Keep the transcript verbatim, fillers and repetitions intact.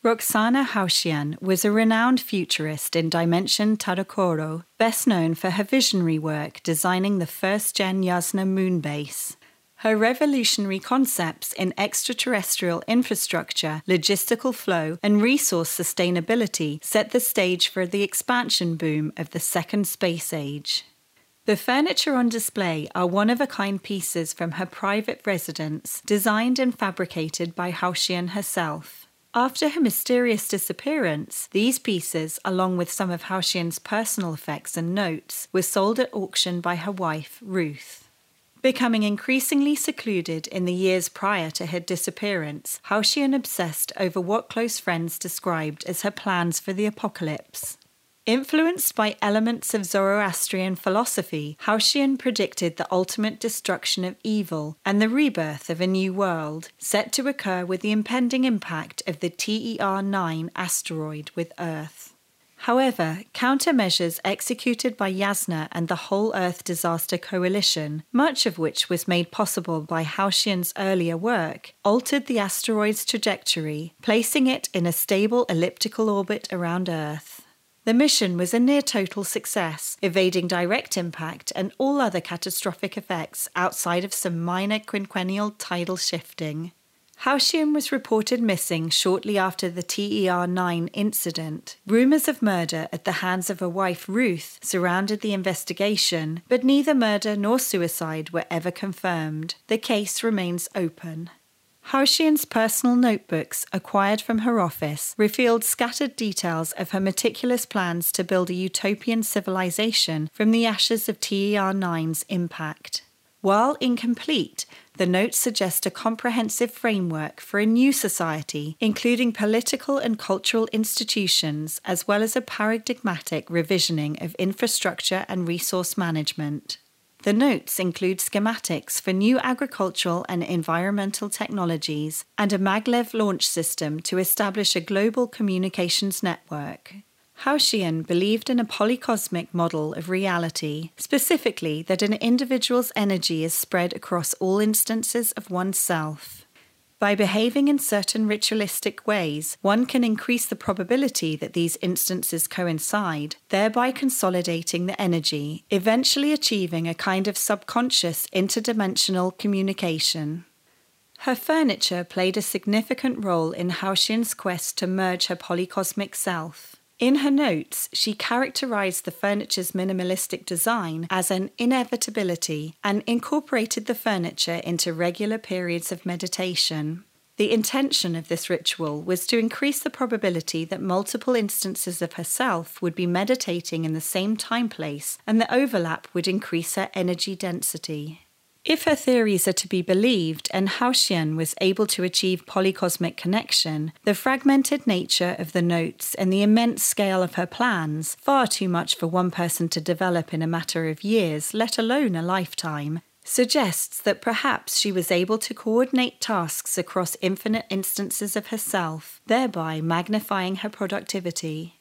Roxana Hauschian was a renowned futurist in Dimension Tadokoro, best known for her visionary work designing the first-gen Yasna moon base. Her revolutionary concepts in extraterrestrial infrastructure, logistical flow, and resource sustainability set the stage for the expansion boom of the second space age. The furniture on display are one-of-a-kind pieces from her private residence, designed and fabricated by Hauschian herself. After her mysterious disappearance, these pieces, along with some of Hauschian's personal effects and notes, were sold at auction by her wife, Ruth. Becoming increasingly secluded in the years prior to her disappearance, Hauschian obsessed over what close friends described as her plans for the apocalypse. Influenced by elements of Zoroastrian philosophy, Hauschian predicted the ultimate destruction of evil and the rebirth of a new world, set to occur with the impending impact of the T E R nine asteroid with Earth. However, countermeasures executed by Yasna and the Whole Earth Disaster Coalition, much of which was made possible by Hauschian's earlier work, altered the asteroid's trajectory, placing it in a stable elliptical orbit around Earth. The mission was a near-total success, evading direct impact and all other catastrophic effects outside of some minor quinquennial tidal shifting. Hauschian was reported missing shortly after the T E R nine incident. Rumours of murder at the hands of her wife Ruth surrounded the investigation, but neither murder nor suicide were ever confirmed. The case remains open. Hauschian's personal notebooks, acquired from her office, revealed scattered details of her meticulous plans to build a utopian civilization from the ashes of T E R nine's impact. While incomplete, the notes suggest a comprehensive framework for a new society, including political and cultural institutions, as well as a paradigmatic revisioning of infrastructure and resource management. The notes include schematics for new agricultural and environmental technologies and a maglev launch system to establish a global communications network. Hauschian believed in a polycosmic model of reality, specifically that an individual's energy is spread across all instances of oneself. By behaving in certain ritualistic ways, one can increase the probability that these instances coincide, thereby consolidating the energy, eventually achieving a kind of subconscious interdimensional communication. Her furniture played a significant role in Hauschian's quest to merge her polycosmic self. In her notes, she characterized the furniture's minimalistic design as an inevitability and incorporated the furniture into regular periods of meditation. The intention of this ritual was to increase the probability that multiple instances of herself would be meditating in the same time-place, and the overlap would increase her energy density. If her theories are to be believed, and Hauschian was able to achieve polycosmic connection, the fragmented nature of the notes and the immense scale of her plans, far too much for one person to develop in a matter of years, let alone a lifetime, suggests that perhaps she was able to coordinate tasks across infinite instances of herself, thereby magnifying her productivity.